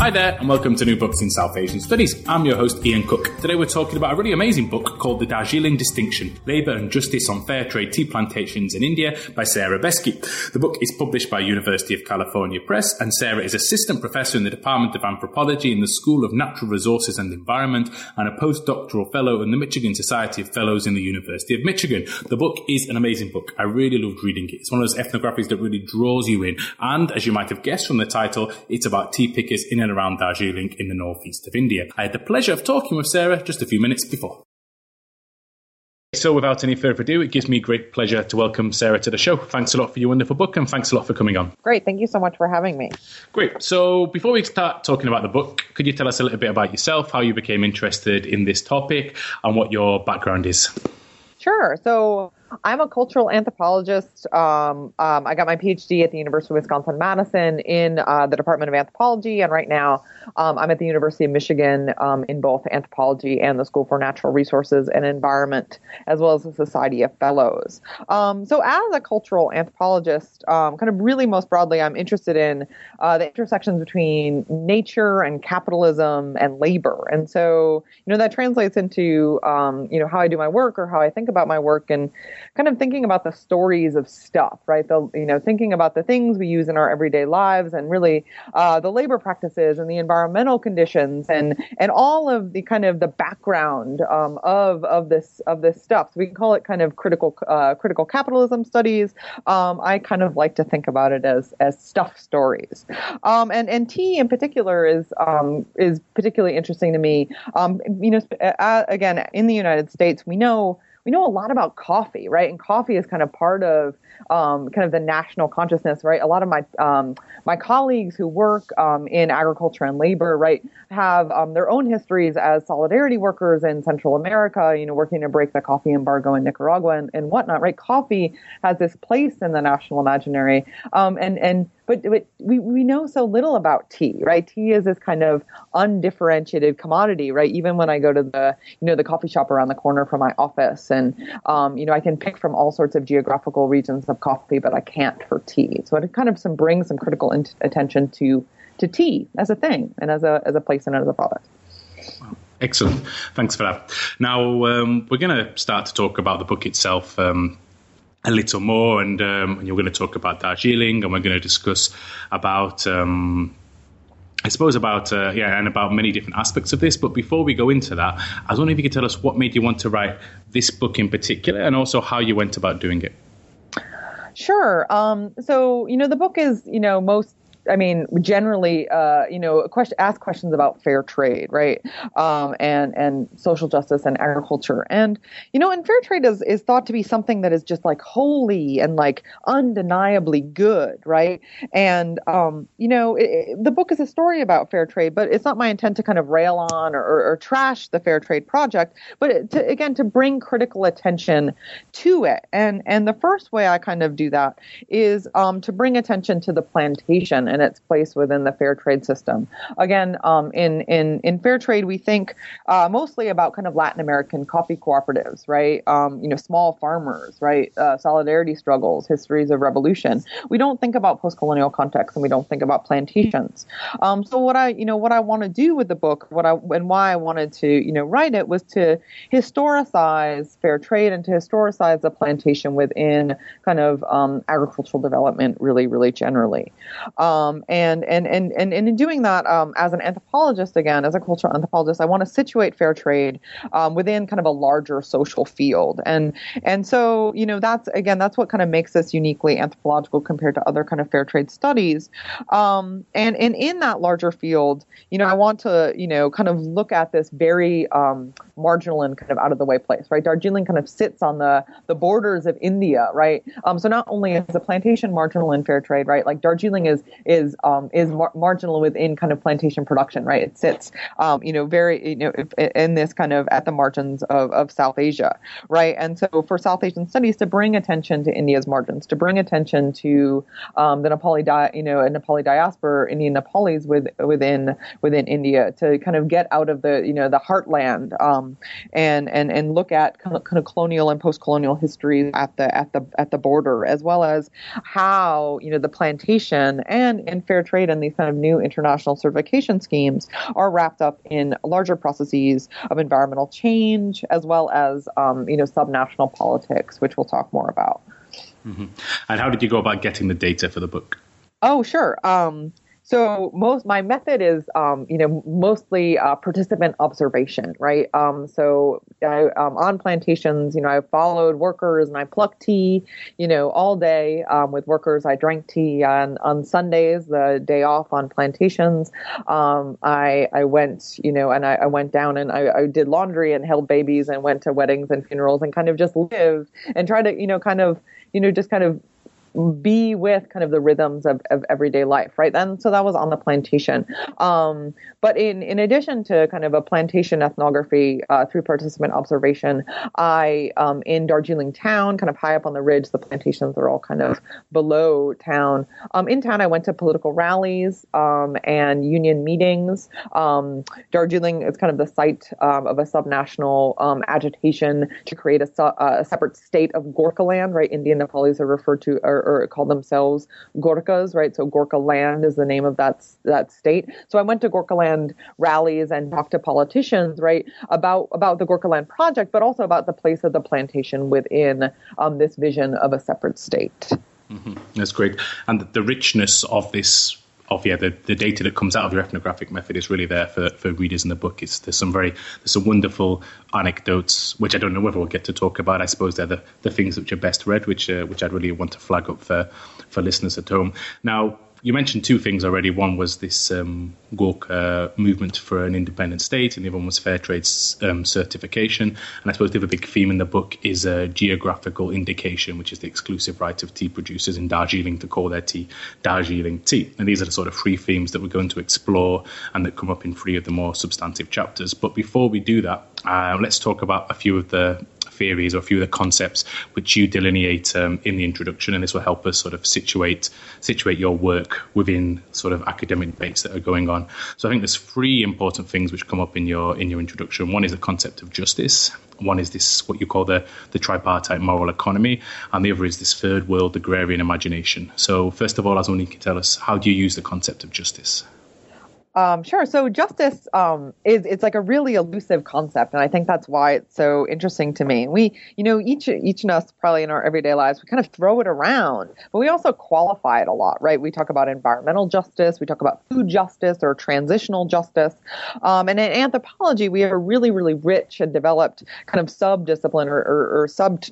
Hi there, and welcome to New Books in South Asian Studies. I'm your host, Ian Cook. Today we're talking about a really amazing book called The Darjeeling Distinction, Labour and Justice on Fair Trade Tea Plantations in India by Sarah Beskey. The book is published by University of California Press, and Sarah is Assistant Professor in the Department of Anthropology in the School of Natural Resources and Environment and a postdoctoral fellow in the Michigan Society of Fellows in the University of Michigan. The book is an amazing book. I really loved reading it. It's one of those ethnographies that really draws you in. And as you might have guessed from the title, it's about tea pickers in and around Darjeeling in the northeast of India. I had the pleasure of talking with Sarah just a few minutes before. So without any further ado, it gives me great pleasure to welcome Sarah to the show. Thanks a lot for your wonderful book and thanks a lot for coming on. Great. Thank you so much for having me. Great. So before we start talking about the book, could you tell us a little bit about yourself, how you became interested in this topic and what your background is? Sure. So I'm a cultural anthropologist. I got my PhD at the University of Wisconsin-Madison in the Department of Anthropology. And right now I'm at the University of Michigan in both anthropology and the School for Natural Resources and Environment, as well as the Society of Fellows. So as a cultural anthropologist, kind of really most broadly, I'm interested in the intersections between nature and capitalism and labor. And so, that translates into, how I do my work or how I think about my work and kind of thinking about the stories of stuff, right? Thinking about the things we use in our everyday lives and really the labor practices and the environmental conditions and all of the kind of the background of this stuff. So we can call it kind of critical capitalism studies. I kind of like to think about it as stuff stories. And tea in particular is particularly interesting to me. Again, in the United States, we know a lot about coffee, right? And coffee is kind of part of kind of the national consciousness, right? A lot of my colleagues who work in agriculture and labor, right, have their own histories as solidarity workers in Central America, working to break the coffee embargo in Nicaragua and whatnot, right? Coffee has this place in the national imaginary, but we know so little about tea, right? Tea is this kind of undifferentiated commodity, right? Even when I go to the coffee shop around the corner from my office, and I can pick from all sorts of geographical regions of coffee, but I can't for tea. So it kind of brings some critical attention to tea as a thing and as a place and as a product. Wow. Excellent. Thanks for that. Now we're going to start to talk about the book itself a little more, and you're going to talk about Darjeeling, and we're going to discuss about, and about many different aspects of this. But before we go into that, I was wondering if you could tell us what made you want to write this book in particular, and also how you went about doing it. Sure. So, the book is, generally, ask questions about fair trade, right? And social justice and agriculture. And, and fair trade is thought to be something that is just like holy and like undeniably good, right? And, the book is a story about fair trade, but it's not my intent to kind of rail on or trash the fair trade project, but to bring critical attention to it. And the first way I kind of do that is to bring attention to the plantation and its place within the fair trade system. Again, in fair trade, we think mostly about kind of Latin American coffee cooperatives, right? Small farmers, right? Solidarity struggles, histories of revolution. We don't think about post-colonial context, and we don't think about plantations. So what I want to do with the book, why I wanted to, write it was to historicize fair trade and to historicize the plantation within kind of agricultural development, really, really generally. And in doing that, as an anthropologist, again, as a cultural anthropologist, I want to situate fair trade within kind of a larger social field. And so, that's what kind of makes this uniquely anthropological compared to other kind of fair trade studies. And in that larger field, I want to, kind of look at this very marginal and kind of out of the way place, right? Darjeeling kind of sits on the borders of India, right? So not only is the plantation marginal in fair trade, right? Like Darjeeling is marginal within kind of plantation production, right? It sits, very, in this kind of at the margins of South Asia, right? And so for South Asian studies to bring attention to India's margins, to bring attention to the Nepali, Nepali diaspora, Indian Nepalis within India, to kind of get out of the heartland, and look at kind of colonial and post-colonial history at the border, as well as how the plantation and and fair trade and these kind of new international certification schemes are wrapped up in larger processes of environmental change as well as, subnational politics, which we'll talk more about. Mm-hmm. And how did you go about getting the data for the book? Oh, sure. So my method is, mostly participant observation, right? So on plantations, I followed workers and I plucked tea, all day with workers. I drank tea on Sundays, the day off on plantations. I went, and I went down and I did laundry and held babies and went to weddings and funerals and kind of just lived and tried to, just kind of be with kind of the rhythms of everyday life, right? And so that was on the plantation. But in addition to kind of a plantation ethnography through participant observation, I, in Darjeeling town, kind of high up on the ridge, the plantations are all kind of below town. In town, I went to political rallies and union meetings. Darjeeling is kind of the site of a subnational agitation to create a separate state of Gorkhaland, right? Indian Nepalis are referred to or call themselves Gorkhas, right? So Gorkha land is the name of that state. So I went to Gorkhaland rallies and talked to politicians, right, about the Gorkhaland project, but also about the place of the plantation within this vision of a separate state. Mm-hmm. That's great. And the richness of this, the data that comes out of your ethnographic method is really there for readers in the book. There's some wonderful anecdotes, which I don't know whether we'll get to talk about. I suppose they're the things which are best read, which I'd really want to flag up for listeners at home. Now, you mentioned two things already. One was this Gorkha movement for an independent state, and the other one was fair trade certification. And I suppose the other big theme in the book is a geographical indication, which is the exclusive right of tea producers in Darjeeling to call their tea Darjeeling tea. And these are the sort of three themes that we're going to explore and that come up in three of the more substantive chapters. But before we do that, let's talk about a few of the theories or a few of the concepts which you delineate in the introduction, and this will help us sort of situate your work within sort of academic debates that are going on. So I think there's three important things which come up in your introduction. One is the concept of justice. One is this, what you call the tripartite moral economy, and the other is this third world agrarian imagination. So first of all, I was wondering, can you tell us, how do you use the concept of justice? Sure. So justice it's like a really elusive concept, and I think that's why it's so interesting to me. We, each of us probably in our everyday lives, we kind of throw it around, but we also qualify it a lot, right? We talk about environmental justice, we talk about food justice or transitional justice, and in anthropology, we have a really, really rich and developed kind of sub-discipline or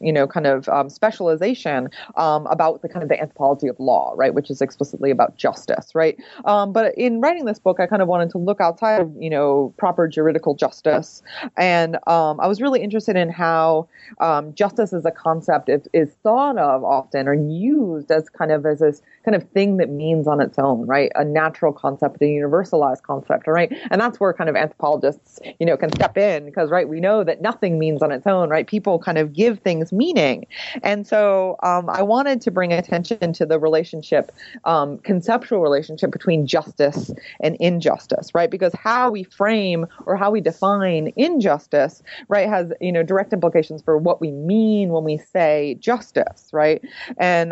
specialization about the kind of the anthropology of law, right, which is explicitly about justice, right? But in writing this book, I kind of wanted to look outside of, proper juridical justice. And I was really interested in how justice as a concept is thought of often or used as this kind of thing that means on its own, right? A natural concept, a universalized concept, right? And that's where kind of anthropologists, can step in because, right, we know that nothing means on its own, right? People kind of give things meaning. And so I wanted to bring attention to the relationship, conceptual relationship between justice and injustice, right? Because how we frame or how we define injustice, right, has, direct implications for what we mean when we say justice, right? And,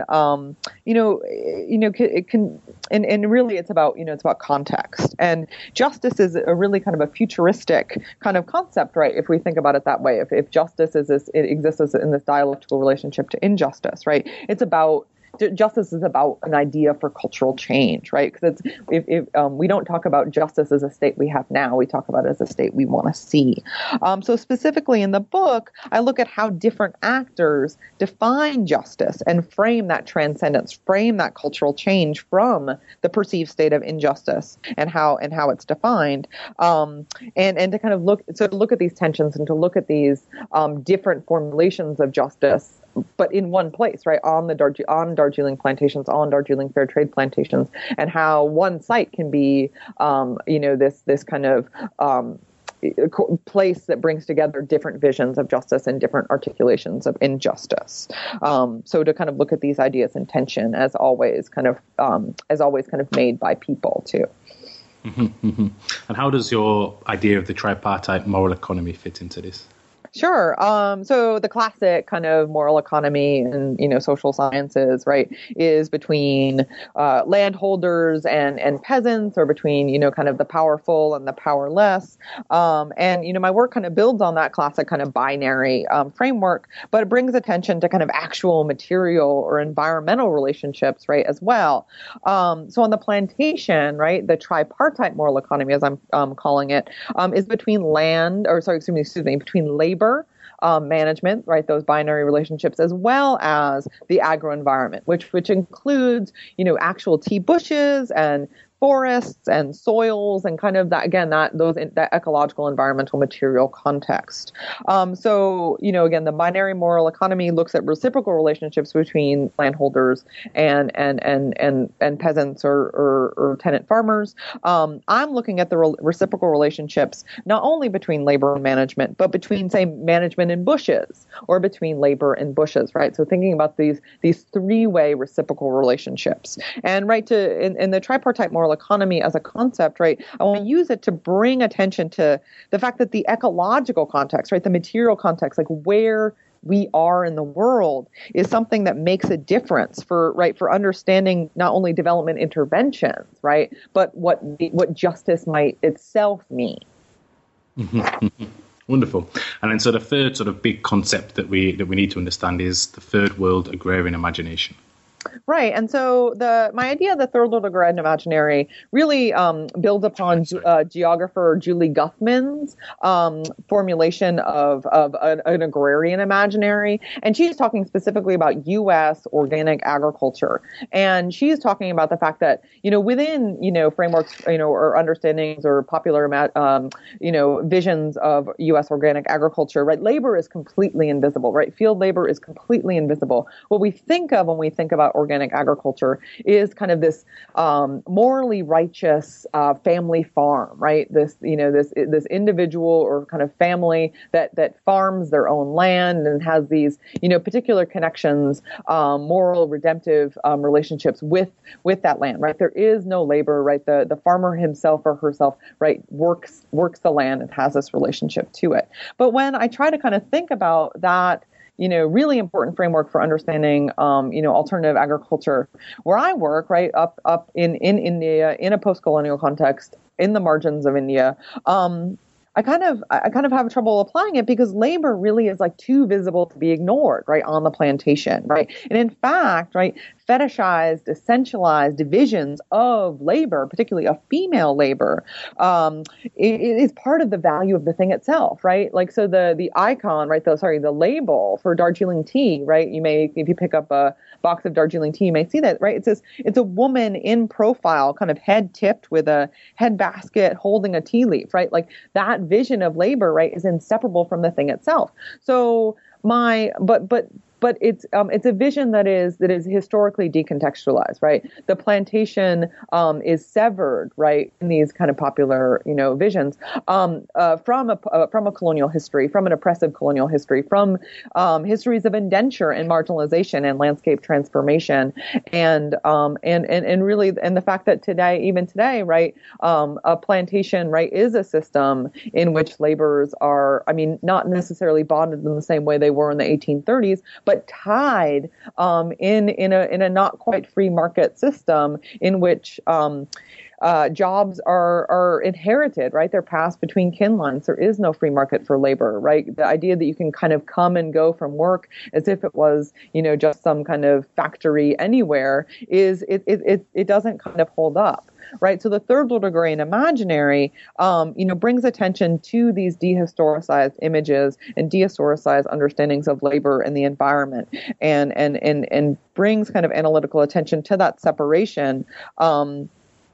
it can, and really it's about, it's about context. And justice is a really kind of a futuristic kind of concept, right? If we think about it that way, if justice is this, it exists in this dialectical relationship to injustice, right? It's about justice is about an idea for cultural change, right? Because we don't talk about justice as a state we have now. We talk about it as a state we want to see. So specifically in the book, I look at how different actors define justice and frame that transcendence, frame that cultural change from the perceived state of injustice and how it's defined. And to kind of look at these tensions and to look at these different formulations of justice, but in one place, right, on Darjeeling plantations, on Darjeeling fair trade plantations, and how one site can be, this kind of place that brings together different visions of justice and different articulations of injustice. So to kind of look at these ideas in tension, as always, kind of made by people too. Mm-hmm, mm-hmm. And how does your idea of the tripartite moral economy fit into this? Sure. So the classic kind of moral economy and, social sciences, right, is between landholders and peasants, or between, kind of the powerful and the powerless. And my work kind of builds on that classic kind of binary framework, but it brings attention to kind of actual material or environmental relationships, right, as well. So on the plantation, right, the tripartite moral economy, as I'm calling it, is between between labor, management, right, those binary relationships, as well as the agro-environment, which includes, actual tea bushes and forests and soils and kind of that ecological environmental material context. So again, the binary moral economy looks at reciprocal relationships between landholders and peasants or tenant farmers. I'm looking at the reciprocal relationships not only between labor and management, but between, say, management and bushes, or between labor and bushes, right? So thinking about these three-way reciprocal relationships, and right in the tripartite moral economy as a concept, right, I want to use it to bring attention to the fact that the ecological context, right, the material context, like where we are in the world, is something that makes a difference for understanding not only development interventions, right, but what justice might itself mean. Wonderful. And then so the third sort of big concept that we need to understand is the third world agrarian imagination. Right. And so my idea of the third world agrarian imaginary really builds upon geographer Julie Guthman's formulation of an agrarian imaginary. And she's talking specifically about U.S. organic agriculture. And she's talking about the fact that, within, frameworks, or understandings or popular, visions of U.S. organic agriculture, right, labor is completely invisible, right? Field labor is completely invisible. What we think of when we think about organic agriculture is kind of this morally righteous family farm, right? This individual or kind of family that farms their own land and has these particular connections, moral redemptive relationships with that land, right? There is no labor, right? The farmer himself or herself, right, works the land and has this relationship to it. But when I try to kind of think about that, really important framework for understanding, alternative agriculture, where I work, right, up in India, in a post-colonial context, in the margins of India, I kind of have trouble applying it because labor really is like too visible to be ignored, right, on the plantation, right? And in fact, right, fetishized, essentialized divisions of labor, particularly of female labor, it is part of the value of the thing itself, right? Like, so the icon, right, the label for Darjeeling tea, right? If you pick up a box of Darjeeling tea, you may see that, right? It's a woman in profile, kind of head tipped with a head basket holding a tea leaf, right? Like that vision of labor, right, is inseparable from the thing itself. So but it's a vision that is historically decontextualized, right? The plantation is severed, right, in these kind of popular, visions from a colonial history, from an oppressive colonial history, from histories of indenture and marginalization and landscape transformation, and really, and the fact that even today, right, a plantation, right, is a system in which laborers are, not necessarily bonded in the same way they were in the 1830s, but tied in a not quite free market system in which jobs are inherited, right? They're passed between kin lines. There is no free market for labor, right? The idea that you can kind of come and go from work as if it was, just some kind of factory anywhere it doesn't kind of hold up. Right. So the third world agrarian imaginary, brings attention to these dehistoricized images and dehistoricized understandings of labor and the environment, and brings kind of analytical attention to that separation, and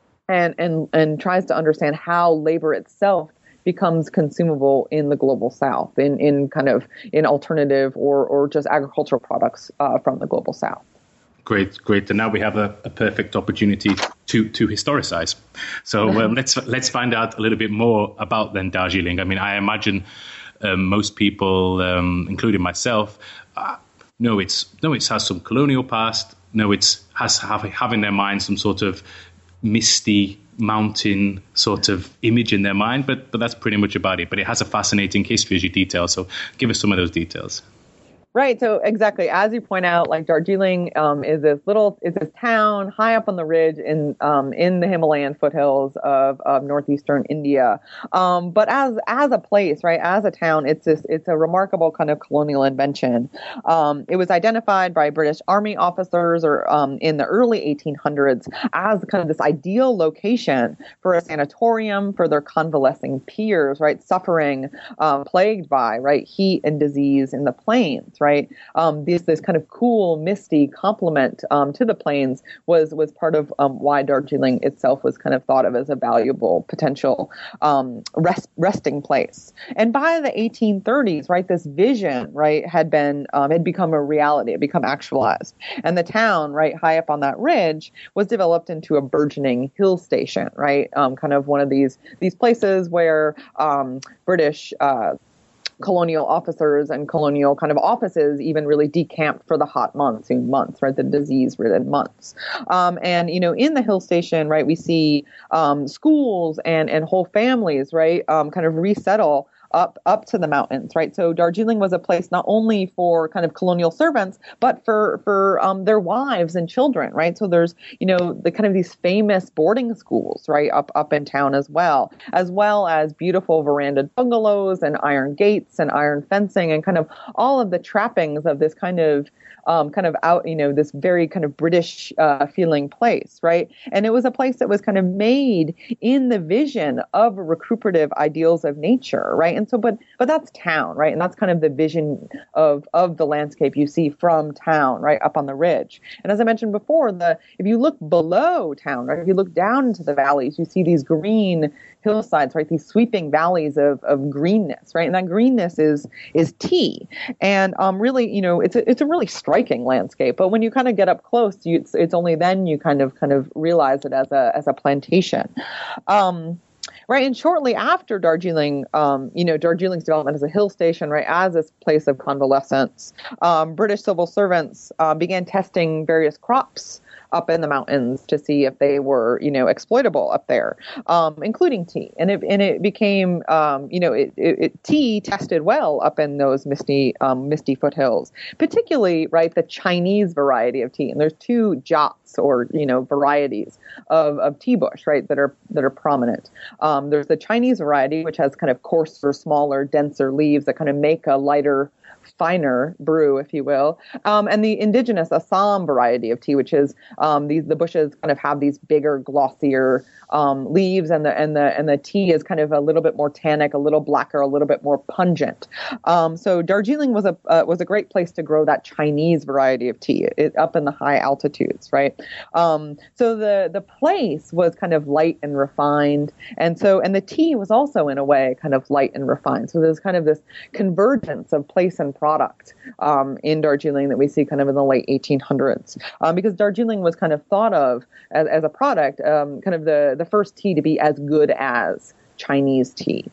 tries to understand how labor itself becomes consumable in the global south, in alternative or just agricultural products from the global south. Great. And now we have a perfect opportunity to historicize. So let's find out a little bit more about then Darjeeling. I imagine most people, including myself, know it has some colonial past. Know it has have in their mind some sort of misty mountain sort of image in their mind, but that's pretty much about it. But it has a fascinating history, as you detail. So give us some of those details. Right. So exactly, as you point out, like Darjeeling is this town high up on the ridge in the Himalayan foothills of northeastern India. But as a place, right, as a town, it's a remarkable kind of colonial invention. It was identified by British Army officers or in the early 1800s as kind of this ideal location for a sanatorium for their convalescing peers, right, suffering plagued by heat and disease in the plains. Right, this kind of cool, misty complement to the plains was part of why Darjeeling itself was kind of thought of as a valuable potential resting place. And by the 1830s, right, this vision, right, had become a reality, had become actualized, and the town, right, high up on that ridge, was developed into a burgeoning hill station, right, kind of one of these places where British colonial officers and colonial kind of offices even really decamped for the hot monsoon months, right, the disease-ridden months. And, in the hill station, right, we see schools and whole families, right, kind of resettle up to the mountains, right? So Darjeeling was a place not only for kind of colonial servants, but for their wives and children, right? So there's, the kind of these famous boarding schools, right, up in town as well as beautiful verandaed bungalows and iron gates and iron fencing and kind of all of the trappings of this kind of out, this very kind of British feeling place, right? And it was a place that was kind of made in the vision of recuperative ideals of nature, right? And so, but that's town, right? And that's kind of the vision of the landscape you see from town, right, up on the ridge. And as I mentioned before, if you look below town, right, if you look down into the valleys, you see these green hillsides, right? These sweeping valleys of greenness, right? And that greenness is tea. And really, it's a really striking landscape. But when you kind of get up close, it's only then you kind of realize it as a plantation. Right, and shortly after Darjeeling, Darjeeling's development as a hill station, right, as this place of convalescence, British civil servants began testing various crops up in the mountains to see if they were, exploitable up there, including tea. And it became, tea tested well up in those misty foothills, particularly, right, the Chinese variety of tea. And there's two jats or, varieties of tea bush, right, that are prominent. There's the Chinese variety, which has kind of coarser, smaller, denser leaves that kind of make a lighter, finer brew, if you will, and the indigenous Assam variety of tea, which is the bushes kind of have these bigger, glossier leaves, and the tea is kind of a little bit more tannic, a little blacker, a little bit more pungent. So Darjeeling was a great place to grow that Chinese variety of tea, up in the high altitudes, right? So the place was kind of light and refined, and the tea was also in a way kind of light and refined. So there's kind of this convergence of place and product in Darjeeling that we see kind of in the late 1800s, because Darjeeling was kind of thought of as a product, kind of the first tea to be as good as Chinese tea.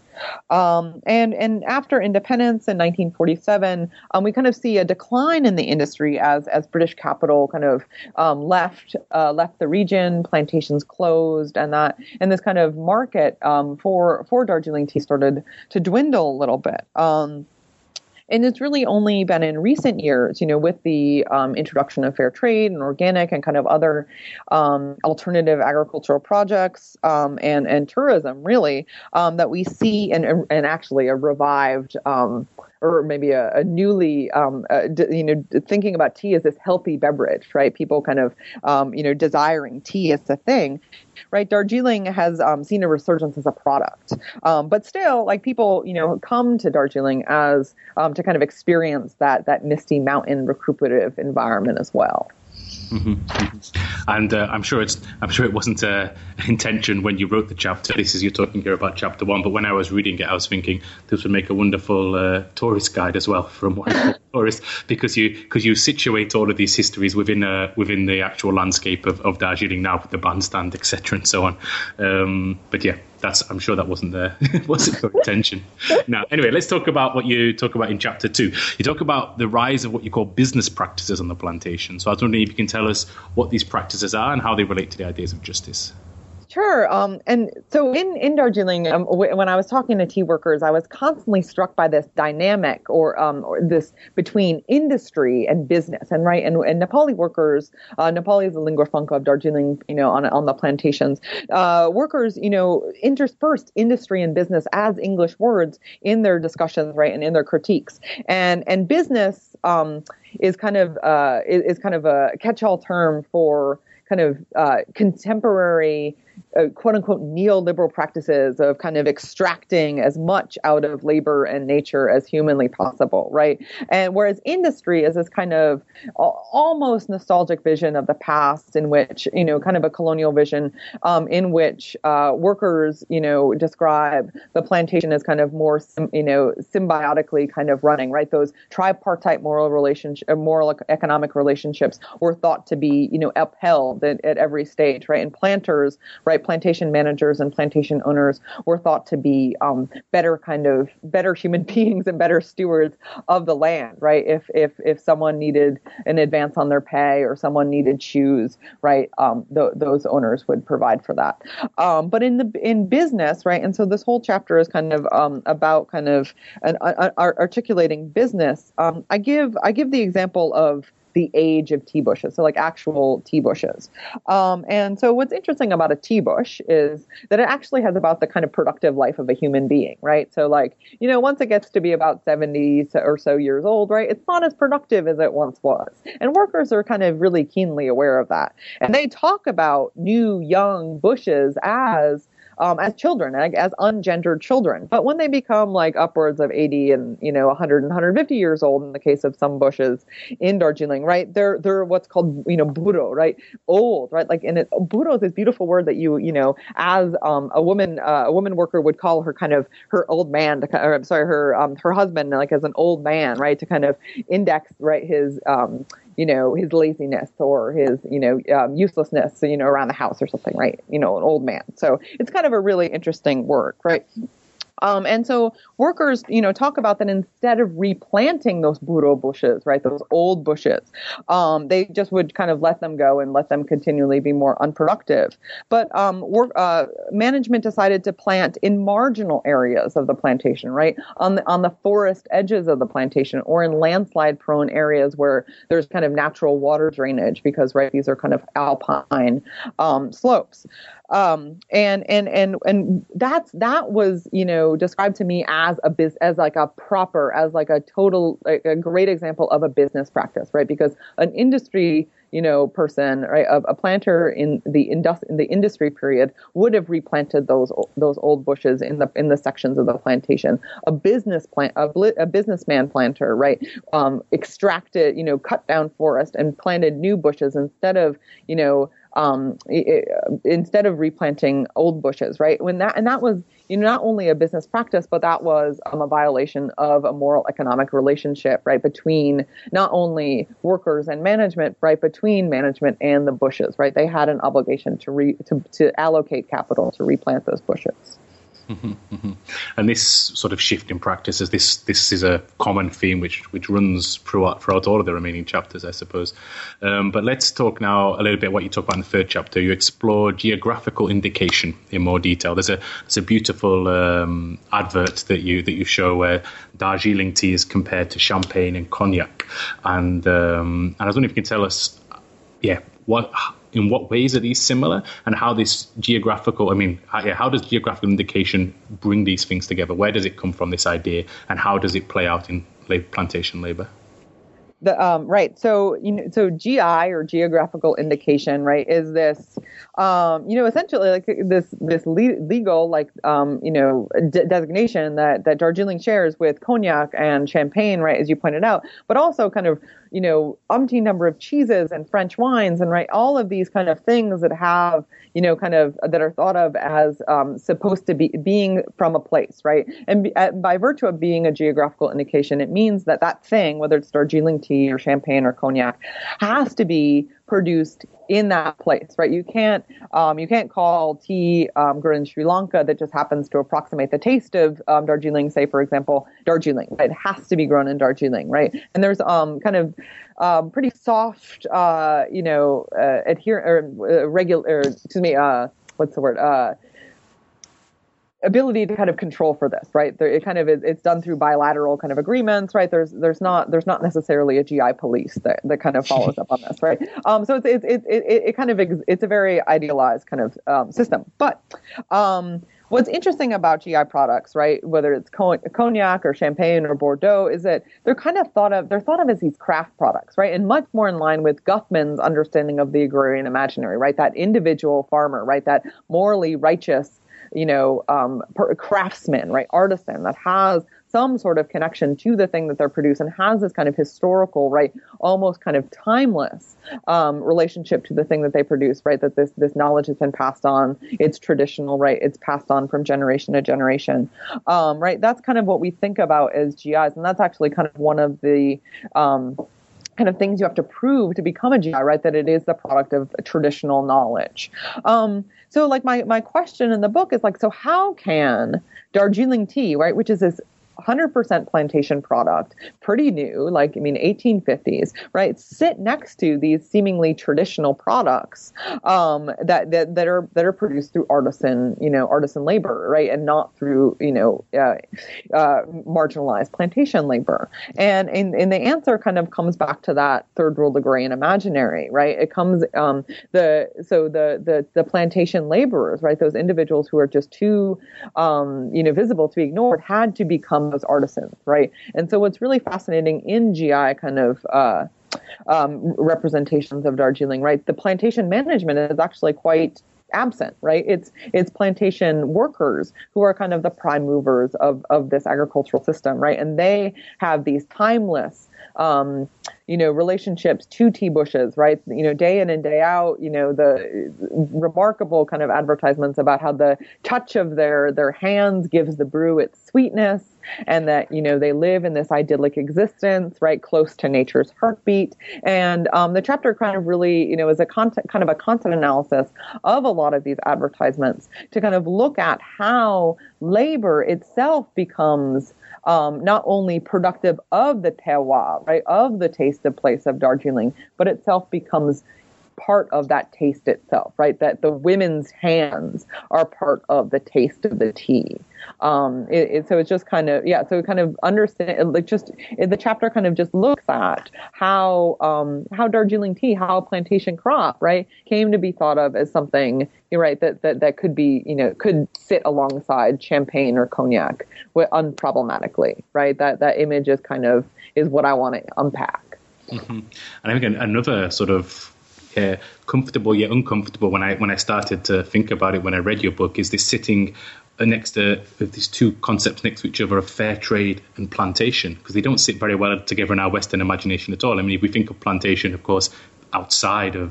And after independence in 1947, we kind of see a decline in the industry as British capital kind of left the region, plantations closed, and this kind of market for Darjeeling tea started to dwindle a little bit. And it's really only been in recent years, with the introduction of fair trade and organic and kind of other alternative agricultural projects and tourism, really, that we see and actually a revived or maybe a newly, thinking about tea as this healthy beverage, right? People kind of, desiring tea as a thing, right? Darjeeling has seen a resurgence as a product. But still, like people, come to Darjeeling as to kind of experience that misty mountain recuperative environment as well. Mm-hmm. And I'm sure it wasn't an intention when you wrote the chapter. You're talking here about chapter 1, but when I was reading it, I was thinking this would make a wonderful tourist guide as well from what tourists, because you situate all of these histories within the actual landscape of Darjeeling now with the bandstand, etc., and so on. But yeah. I'm sure that wasn't your intention. Now, anyway, let's talk about what you talk about in chapter 2. You talk about the rise of what you call business practices on the plantation. So I was wondering if you can tell us what these practices are and how they relate to the ideas of justice. Sure. And so in Darjeeling, when I was talking to tea workers, I was constantly struck by this dynamic or this between industry and business. And right, and Nepali workers, Nepali is the lingua franca of Darjeeling, on the plantations. Workers, interspersed industry and business as English words in their discussions, right, and in their critiques. And business is kind of a catch-all term for kind of contemporary quote unquote neoliberal practices of kind of extracting as much out of labor and nature as humanly possible, right? And whereas industry is this kind of almost nostalgic vision of the past in which, kind of a colonial vision in which workers, describe the plantation as kind of more, symbiotically kind of running, right? Those tripartite moral economic relationships were thought to be, upheld at every stage, right? And planters, right, plantation managers and plantation owners were thought to be better human beings and better stewards of the land, right? If someone needed an advance on their pay or someone needed shoes, right, those owners would provide for that. But in business, right, and so this whole chapter is kind of about kind of articulating business. I give the example of the age of tea bushes, so like actual tea bushes. And so what's interesting about a tea bush is that it actually has about the kind of productive life of a human being, right? So like, once it gets to be about 70 or so years old, right, it's not as productive as it once was. And workers are kind of really keenly aware of that. And they talk about new young bushes as children, as ungendered children. But when they become like upwards of 80 and, 100 and 150 years old, in the case of some bushes in Darjeeling, right, they're what's called, buro, right, old, right? Like, and buro is this beautiful word that as a woman worker would call her kind of her old man, her husband, like as an old man, right, to kind of index, right, his his laziness or his, uselessness, around the house or something, right? An old man. So it's kind of a really interesting word, right? And so workers, talk about that instead of replanting those buro bushes, right, those old bushes, they just would kind of let them go and let them continually be more unproductive. But management decided to plant in marginal areas of the plantation, right, on the forest edges of the plantation or in landslide-prone areas where there's kind of natural water drainage because, right, these are kind of alpine slopes. And that was, described to me as a great example of a business practice, right? Because an industry, person, right, a planter in the industry period would have replanted those old bushes in the sections of the plantation. A businessman planter, right, extracted, cut down forest and planted new bushes instead of replanting old bushes, right? That was, not only a business practice, but that was a violation of a moral economic relationship, right, between not only workers and management, right, between management and the bushes, right? They had an obligation to allocate capital to replant those bushes. And this sort of shift in practices, this is a common theme which runs throughout all of the remaining chapters, I suppose. But let's talk now a little bit what you talk about in the third chapter. You explore geographical indication in more detail. There's a beautiful advert that you show where Darjeeling tea is compared to champagne and cognac, and I was wondering if you can tell us, in what ways are these similar, and how this how does geographical indication bring these things together? Where does it come from, this idea, and how does it play out in plantation labor? Right. So, so GI or geographical indication, right, is this, essentially like this legal, like, designation that Darjeeling shares with cognac and champagne, right, as you pointed out, but also kind of, umpteen number of cheeses and French wines and, right, all of these kind of things that have, kind of that are thought of as supposed to be being from a place, right? And by virtue of being a geographical indication, it means that thing, whether it's Darjeeling tea or champagne or cognac, has to be produced in that place, right? You can't call tea grown in Sri Lanka that just happens to approximate the taste of Darjeeling, say, for example, Darjeeling, right? It has to be grown in Darjeeling, right? And there's kind of pretty soft, what's the word? Ability to kind of control for this, right? It kind of is, it's done through bilateral kind of agreements, right? There's not necessarily a GI police that kind of follows up on this, right? So it kind of it's a very idealized kind of system. But what's interesting about GI products, right, whether it's cognac or champagne or Bordeaux, is that they're thought of as these craft products, right, and much more in line with Guthman's understanding of the agrarian imaginary, right? That individual farmer, right? That morally righteous, craftsman, right, artisan that has some sort of connection to the thing that they're producing and has this kind of historical, right, almost kind of timeless relationship to the thing that they produce, right, that this knowledge has been passed on, it's traditional, right, it's passed on from generation to generation, right, that's kind of what we think about as GIs, and that's actually kind of one of the kind of things you have to prove to become a GI, right? That it is the product of traditional knowledge. So like my question in the book is like, so how can Darjeeling tea, right, which is this 100% plantation product, pretty new, 1850s, right? Sit next to these seemingly traditional products that are produced through artisan labor, right, and not through marginalized plantation labor. And the answer kind of comes back to that third world agrarian imaginary, right? It comes the plantation laborers, right? Those individuals who are just too visible to be ignored had to become those artisans, right? And so what's really fascinating in GI kind of representations of Darjeeling, right? The plantation management is actually quite absent, right? It's plantation workers who are kind of the prime movers of this agricultural system, right? And they have these timeless relationships to tea bushes, right? Day in and day out, the remarkable kind of advertisements about how the touch of their hands gives the brew its sweetness, and that, they live in this idyllic existence, right, close to nature's heartbeat. And the chapter kind of really, is a content analysis of a lot of these advertisements to kind of look at how labor itself becomes not only productive of the terroir, right, of the taste of place of Darjeeling, but itself becomes part of that taste itself, right? That the women's hands are part of the taste of the tea. So it's just kind of, so kind of understand, the chapter kind of just looks at how Darjeeling tea, how a plantation crop, right, came to be thought of as something, right, that could be, could sit alongside champagne or cognac unproblematically, right? That image is what I want to unpack. Mm-hmm. And I think another sort of comfortable yet uncomfortable when I started to think about it when I read your book is this sitting next to these two concepts next to each other of fair trade and plantation, because they don't sit very well together in our Western imagination at all. I mean, if we think of plantation, of course, outside of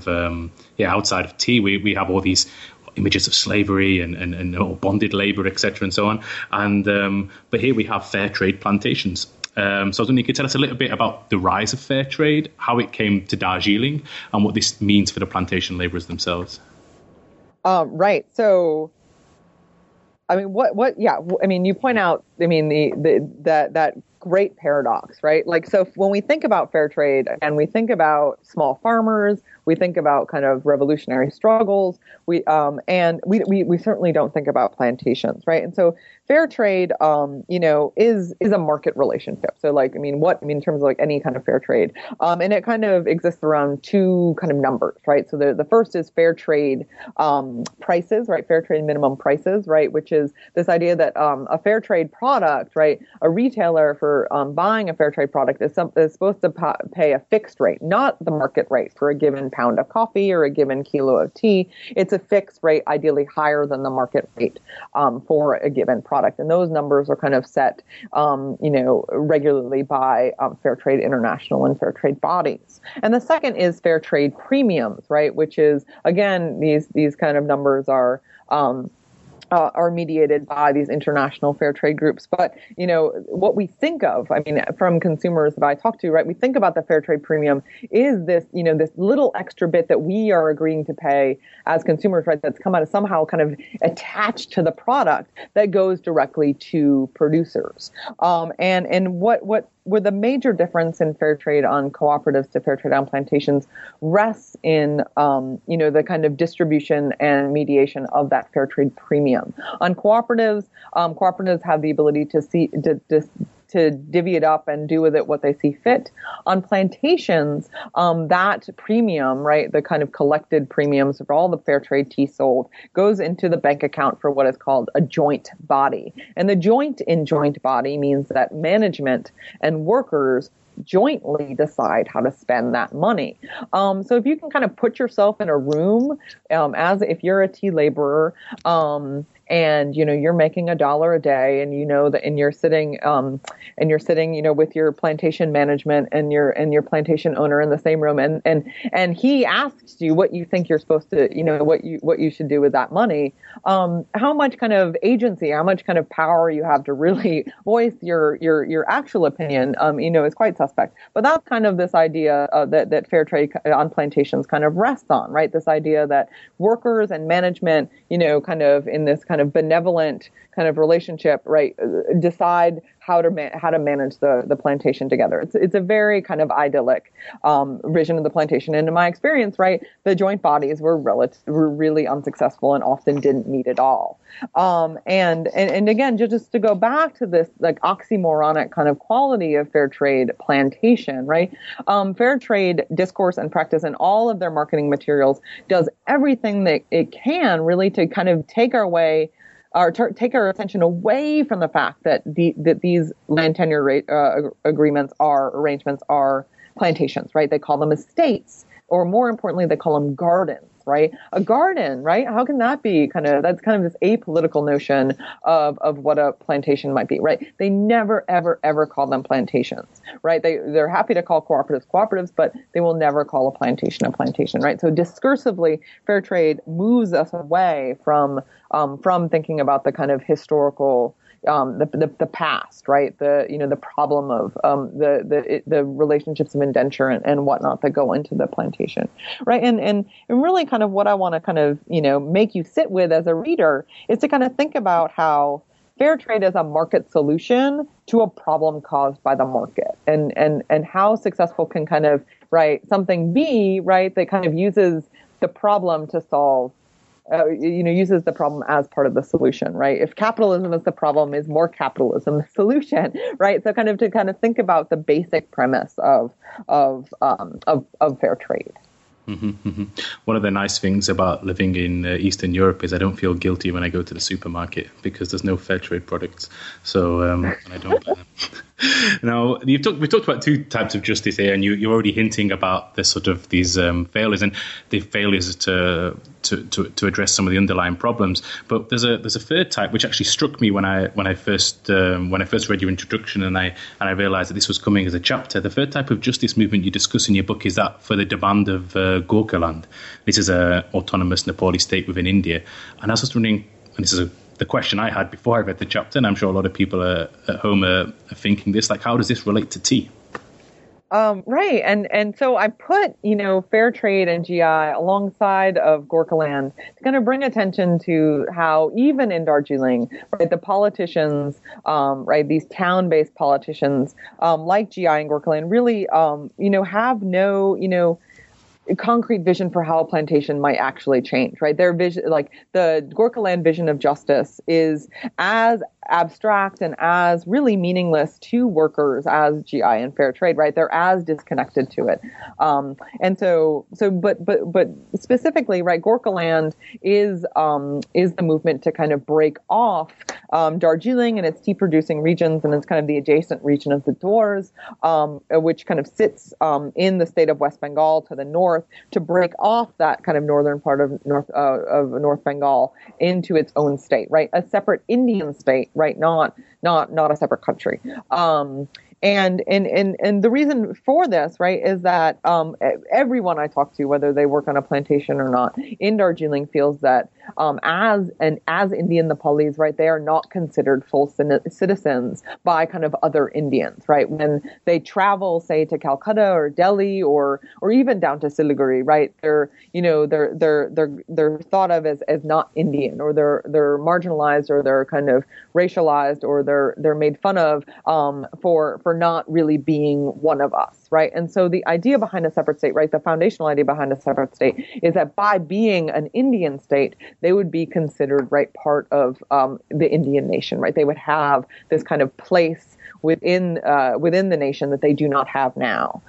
tea, we have all these images of slavery and bonded labor, etc., and so on. And but here we have fair trade plantations. So I was wondering, you could tell us a little bit about the rise of fair trade, how it came to Darjeeling, and what this means for the plantation laborers themselves. Right. So, I mean, you point out, that great paradox, right? So when we think about fair trade and we think about small farmers, we think about kind of revolutionary struggles, we certainly don't think about plantations, right? And so fair trade, is a market relationship. So in terms of any kind of fair trade, and it kind of exists around two kind of numbers, right? So the first is fair trade prices, right? Fair trade minimum prices, right? Which is this idea that a fair trade product, right? A retailer for buying a fair trade product is supposed to pay a fixed rate, not the market rate for a given pound of coffee or a given kilo of tea. It's a fixed rate, ideally higher than the market rate for a given product. And those numbers are kind of set, regularly by Fair Trade International and fair trade bodies. And the second is fair trade premiums, right? Which is, again, these kind of numbers are are mediated by these international fair trade groups. But, what we think of, I mean, from consumers that I talk to, right, we think about the fair trade premium is this, this little extra bit that we are agreeing to pay as consumers, right, that's come out of somehow kind of attached to the product that goes directly to producers. And what where the major difference in fair trade on cooperatives to fair trade on plantations rests in, the kind of distribution and mediation of that fair trade premium. On cooperatives, cooperatives have the ability to divvy it up and do with it what they see fit. On plantations, that premium, right, the kind of collected premiums for all the fair trade tea sold, goes into the bank account for what is called a joint body. And the joint in joint body means that management and workers jointly decide how to spend that money. So if you can kind of put yourself in a room, as if you're a tea laborer, and you're making $1 a day, and you're sitting with your plantation management and your plantation owner in the same room, and he asks you what you think you're supposed to, what you should do with that money. How much kind of agency, how much kind of power you have to really voice your actual opinion, is quite suspect. But that's kind of this idea that fair trade on plantations kind of rests on, right? This idea that workers and management, kind of in this kind of benevolent kind of relationship, right, decide how to manage the plantation together. It's a very kind of idyllic vision of the plantation. And in my experience, right, the joint bodies were really unsuccessful and often didn't meet at all. And again, just to go back to this like oxymoronic kind of quality of fair trade plantation, right? Fair trade discourse and practice and all of their marketing materials does everything that it can really to kind of take our attention away from the fact that these land tenure arrangements are plantations, right? They call them estates, or more importantly, they call them gardens, right? A garden, right? How can that be that's kind of this apolitical notion of what a plantation might be, right? They never, ever, ever call them plantations, right? They're happy to call cooperatives, but they will never call a plantation, right? So discursively, fair trade moves us away from thinking about the kind of historical, the past, right? The problem of the relationships of indenture and whatnot that go into the plantation, right? And really kind of what I want to kind of make you sit with as a reader is to kind of think about how fair trade is a market solution to a problem caused by the market, and how successful can kind of something be, right, that kind of uses the problem to solve. Uses the problem as part of the solution, right? If capitalism is the problem, is more capitalism the solution, right? So to think about the basic premise of fair trade. Mm-hmm, mm-hmm. One of the nice things about living in Eastern Europe is I don't feel guilty when I go to the supermarket because there's no fair trade products. So I don't buy them. Now, we talked about two types of justice here, and you're already hinting about the sort of these failures and the failures to address some of the underlying problems. But there's a third type which actually struck me when I first read your introduction, and I realized that this was coming as a chapter. The third type of justice movement you discuss in your book is that for the demand of Gorkhaland. This is an autonomous Nepali state within India, and I was just wondering, and this is the question I had before I read the chapter, and I'm sure a lot of people at home are thinking this, like, how does this relate to tea? Right. And so I put, fair trade and GI alongside of Gorkhaland to kind of bring attention to how even in Darjeeling, right, the politicians, right, these town-based politicians, like GI and Gorkhaland really, have no, concrete vision for how a plantation might actually change, right? Their vision, like the Gorkhaland vision of justice, is as abstract and as really meaningless to workers as GI and fair trade, right? They're as disconnected to it. But specifically, right, Gorkhaland is the movement to kind of break off Darjeeling and its tea producing regions, and it's kind of the adjacent region of the Doors, which kind of sits in the state of West Bengal to the north, to break off that kind of northern part of North Bengal into its own state, right? A separate Indian state, right? Not a separate country. And the reason for this, right, is that everyone I talk to, whether they work on a plantation or not, in Darjeeling feels that as Indian Nepalis, right, they are not considered full citizens by kind of other Indians, right? When they travel, say, to Calcutta or Delhi or even down to Siliguri, right, they're thought of as not Indian, or they're marginalized, or they're kind of racialized, or they're made fun of for not really being one of us, right? And so the idea behind a separate state, right, the foundational idea behind a separate state is that by being an Indian state, they would be considered, right, part of the Indian nation, right? They would have this kind of place within the nation that they do not have now.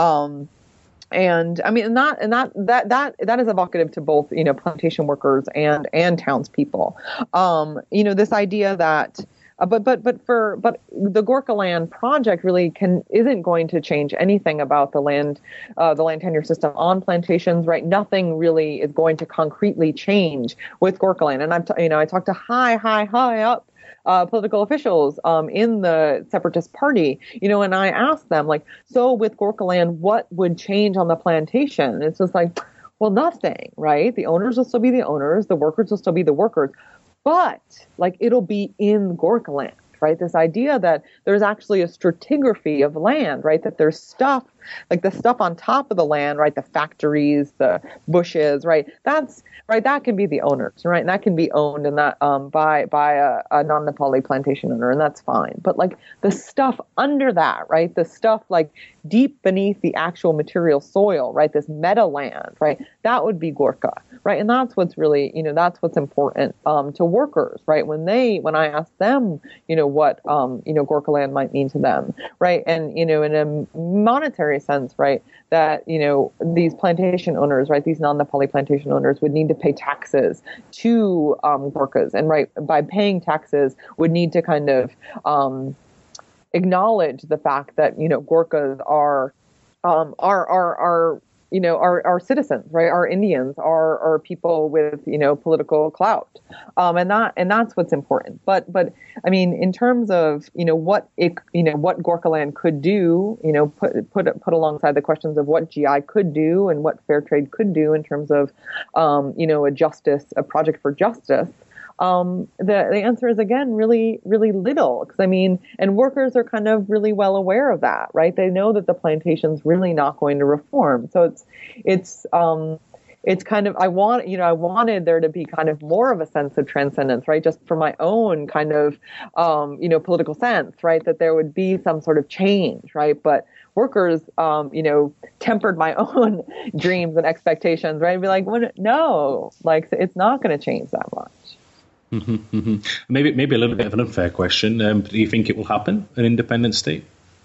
And I mean, that is evocative to both, plantation workers and townspeople. This idea that, but the Gorkha Land project really isn't going to change anything about the land tenure system on plantations, right? Nothing really is going to concretely change with Gorkha Land. And I talked to high up political officials in the Separatist Party, and I asked them, like, so with Gorkha Land, what would change on the plantation? And it's just like, well, nothing, right? The owners will still be the owners, the workers will still be the workers, but like it'll be in Gorkha Land, right? This idea that there's actually a stratigraphy of land, right? That there's stuff, like the stuff on top of the land, right? The factories, the bushes, right? That can be the owners, right? And that can be owned and that by a non-Nepali plantation owner, and that's fine. But like the stuff under that, right? The stuff like deep beneath the actual material soil, right? This meta land, right? That would be Gorkha, right? And that's what's really, that's what's important to workers, right? When I ask them, what Gorkha Land might mean to them, right? And in a monetary sense, right, that these plantation owners, right, these non-Nepali plantation owners would need to pay taxes to Gorkhas, and right, by paying taxes would need to kind of acknowledge the fact that Gorkhas are citizens, right? Our Indians are people with, political clout. And that's what's important. But I mean, in terms of, what Gorkha Land could do, put alongside the questions of what GI could do and what fair trade could do in terms of, a project for justice. The answer is, again, really, really little. Because I mean, and workers are kind of really well aware of that, right? They know that the plantation's really not going to reform. So it's kind of, I wanted there to be kind of more of a sense of transcendence, right? Just for my own kind of, political sense, right? That there would be some sort of change, right? But workers, tempered my own dreams and expectations, right? And be like, well, no, like, it's not going to change that much. Mm-hmm, mm-hmm. Maybe a little bit of an unfair question. Do you think it will happen, an independent state?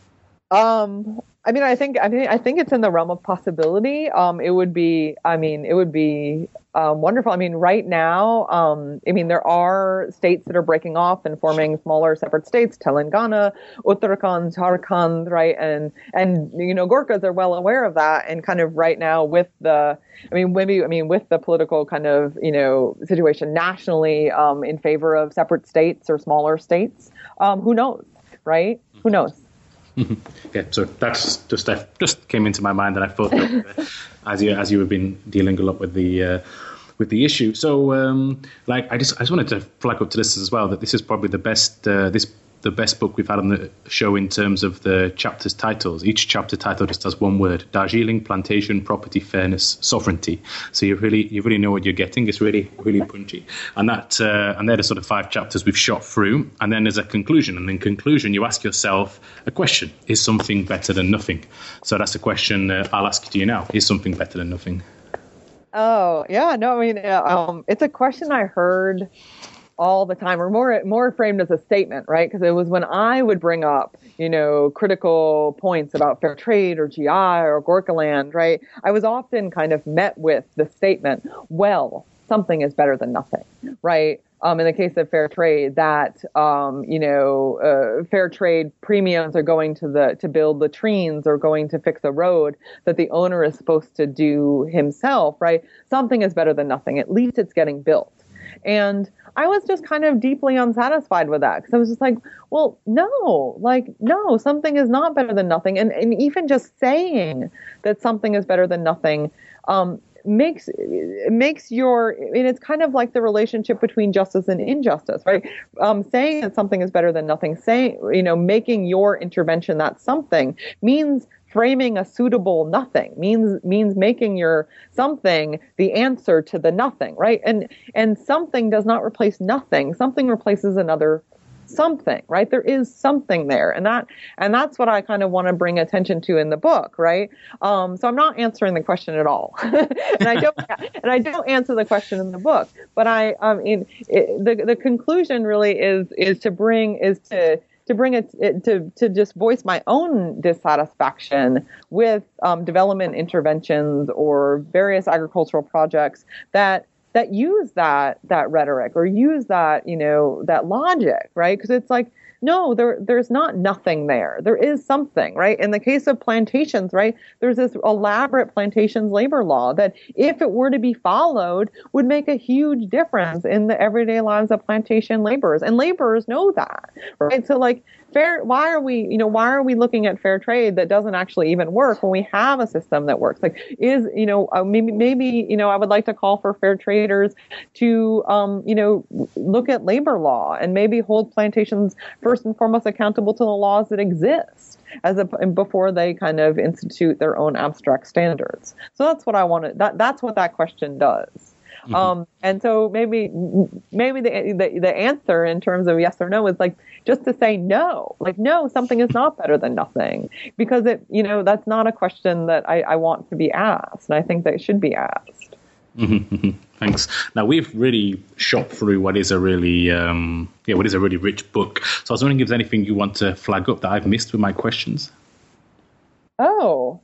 I think it's in the realm of possibility. It would be wonderful. I mean, right now, there are states that are breaking off and forming smaller separate states, Telangana, Uttarakhand, Jharkhand, right? And Gorkhas are well aware of that. And kind of right now with the political kind of, situation nationally, in favor of separate states or smaller states, who knows, right? Who knows? Yeah, so that's just came into my mind, and I thought that, as you have been dealing a lot with the issue. So, I just wanted to flag up to this as well that this is probably the best book we've had on the show in terms of the chapters titles. Each chapter title just has one word: Darjeeling, plantation, property, fairness, sovereignty. So you really know what you're getting. It's really, really punchy. And they're the sort of 5 chapters we've shot through. And then there's a conclusion. And in conclusion, you ask yourself a question: is something better than nothing? So that's a question I'll ask to you now. Is something better than nothing? Oh, yeah. No, it's a question I heard all the time, or more framed as a statement, right? Because it was when I would bring up, critical points about fair trade or GI or Gorkha Land, right? I was often kind of met with the statement, well, something is better than nothing, right? In the case of fair trade, that, fair trade premiums are going to build latrines or going to fix a road that the owner is supposed to do himself, right? Something is better than nothing. At least it's getting built. And I was just kind of deeply unsatisfied with that, because I was just like, well, no, something is not better than nothing. And even just saying that something is better than nothing, makes your, and it's kind of like the relationship between justice and injustice, right? Saying that something is better than nothing, saying, making your intervention that something means framing a suitable nothing, means making your something the answer to the nothing, right? And something does not replace nothing. Something replaces another something, right? There is something there. And that's what I kind of want to bring attention to in the book, right? So I'm not answering the question at all. and I don't answer the question in the book, but the conclusion really is to bring it to just voice my own dissatisfaction with development interventions or various agricultural projects that use that rhetoric or use that that logic, right? Because it's like, no, there's not nothing there. There is something, right? In the case of plantations, right, there's this elaborate plantations labor law that, if it were to be followed, would make a huge difference in the everyday lives of plantation laborers, and laborers know that, right? So, like, why are we looking at fair trade that doesn't actually even work when we have a system that works? Like, maybe I would like to call for fair traders to look at labor law and maybe hold plantations first and foremost accountable to the laws that exist before they kind of institute their own abstract standards. So that's what I wanted. That's what that question does. Mm-hmm. And so maybe the answer in terms of yes or no is like just to say no, like no, something is not better than nothing, because that's not a question that I want to be asked, and I think that it should be asked. Mm-hmm. Thanks. Now, we've really shot through what is a really rich book. So I was wondering if there's anything you want to flag up that I've missed with my questions. Oh,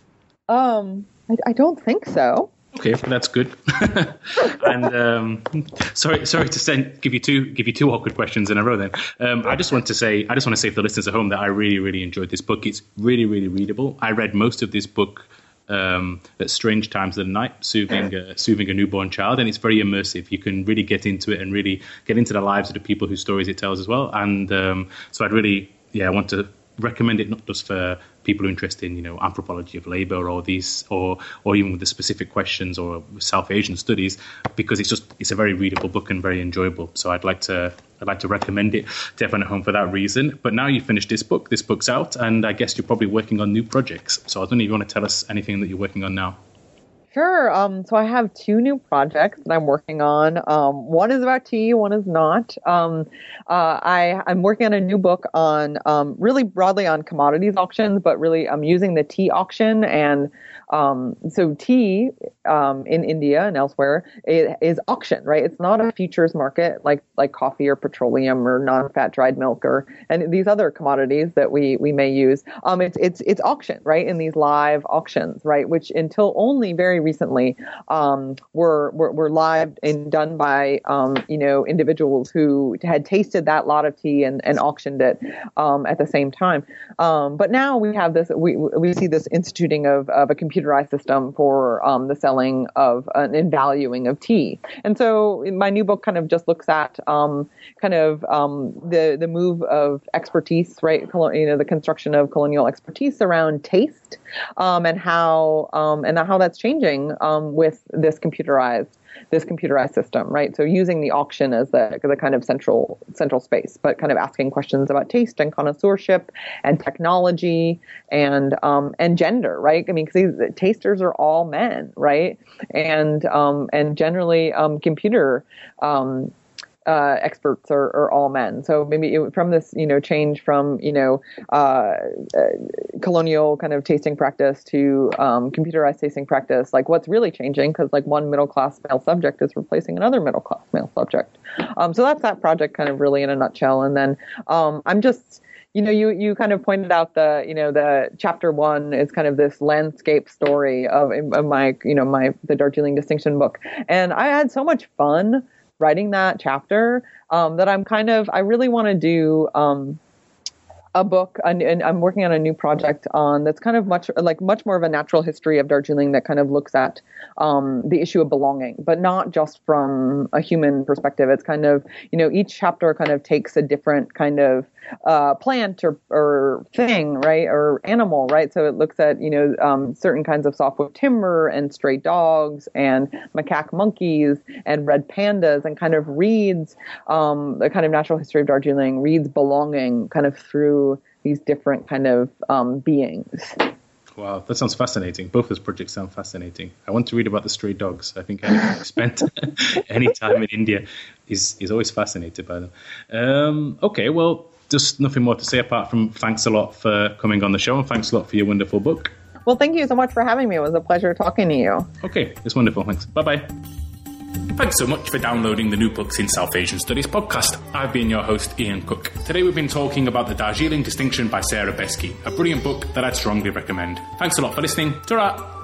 I don't think so. Okay, that's good. And sorry to give you two awkward questions in a row. Then I just want to say for the listeners at home that I really, really enjoyed this book. It's really, really readable. I read most of this book at strange times of the night, soothing a newborn child, and it's very immersive. You can really get into it and really get into the lives of the people whose stories it tells as well. And so I want to recommend it, not just for people who are interested in anthropology of labor or even with the specific questions or South Asian studies, because it's a very readable book and very enjoyable. So I'd like to recommend it to everyone at home for that reason. But now you've finished this book's out, and I guess you're probably working on new projects. So I don't know if you want to tell us anything that you're working on now. Sure. So I have two new projects that I'm working on. One is about tea, one is not. I'm working on a new book on really broadly on commodities auctions, but really I'm using the tea auction. And so tea in India and elsewhere is auction, right? It's not a futures market like coffee or petroleum or non-fat dried milk and these other commodities that we may use. It's auction, right? In these live auctions, right? Which until only very recently were live and done by individuals who had tasted that lot of tea and auctioned it at the same time. But now we have this, we see this instituting of a computerized system for the selling of and valuing of tea. And so my new book kind of just looks at the move of expertise, right? The construction of colonial expertise around taste, and how that's changing with this computerized system, right? So using the auction as the kind of central space, but kind of asking questions about taste and connoisseurship and technology and gender, right? I mean, because these tasters are all men, right? And generally computer experts are all men. So maybe from this, change from, colonial kind of tasting practice to computerized tasting practice, like what's really changing, because like one middle-class male subject is replacing another middle-class male subject. So that's that project kind of really in a nutshell. And then I'm just, you kind of pointed out the chapter 1 is kind of this landscape story of my, the Darjeeling Distinction book. And I had so much fun writing that chapter that I really want to do. a book, and I'm working on a new project that's kind of much more of a natural history of Darjeeling that kind of looks at the issue of belonging, but not just from a human perspective. It's kind of, each chapter kind of takes a different kind of plant or thing, right, or animal, right? So it looks at certain kinds of softwood timber and stray dogs and macaque monkeys and red pandas, and kind of reads the kind of natural history of Darjeeling, reads belonging kind of through these different kind of beings. Wow, that sounds fascinating. Both those projects sound fascinating. I want to read about the stray dogs. I think anyone who spent any time in India is always fascinated by them. Okay, well, just nothing more to say apart from thanks a lot for coming on the show, and thanks a lot for your wonderful book. Well, thank you so much for having me. It was a pleasure talking to you. Okay, it's wonderful. Thanks. Bye-bye. Thanks so much for downloading the New Books in South Asian Studies podcast. I've been your host, Ian Cook. Today we've been talking about The Darjeeling Distinction by Sarah Beskey, a brilliant book that I'd strongly recommend. Thanks a lot for listening. Ta-ra!